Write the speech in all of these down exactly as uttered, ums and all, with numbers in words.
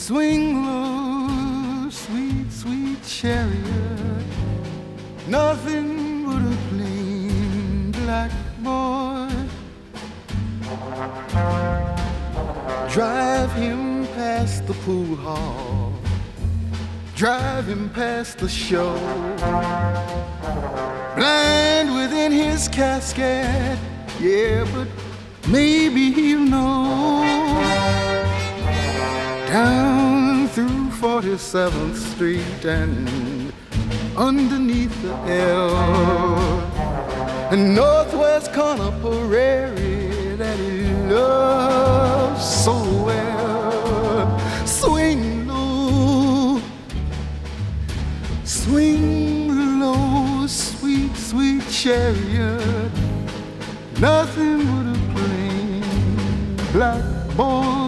Swing low, sweet, sweet chariot, nothing but a plain black boy. Drive him past the pool hall, drive him past the show, blind within his casket, yeah, but maybe he'll know. Down through forty-seventh Street and underneath the L, and northwest corner Prairie that he loves so well. Swing low, swing low, sweet, sweet chariot, nothing but a plain black boy.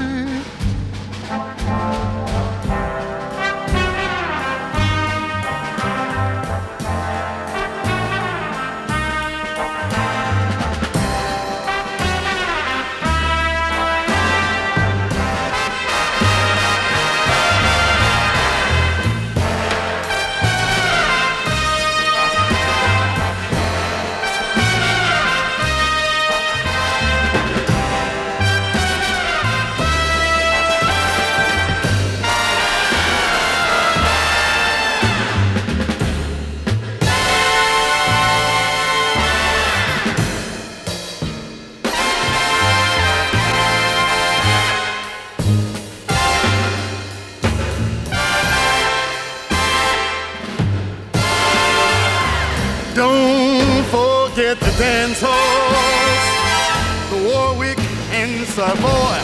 Don't forget the dance halls, the Warwick and Savoy,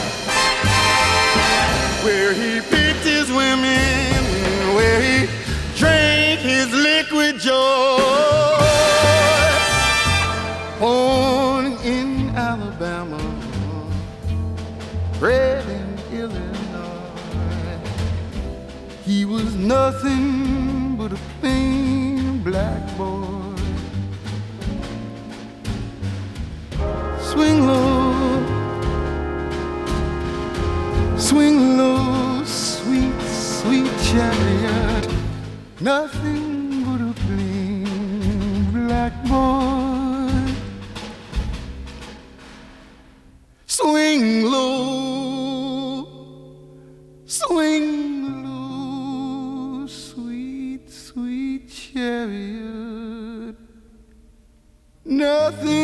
where he picked his women, where he drank his liquid joy. Born in Alabama, bred in Illinois, he was nothing but a plain black boy. Swing low, swing low, sweet, sweet chariot, nothing but a plain black boy. Swing low, swing low, sweet, sweet chariot, nothing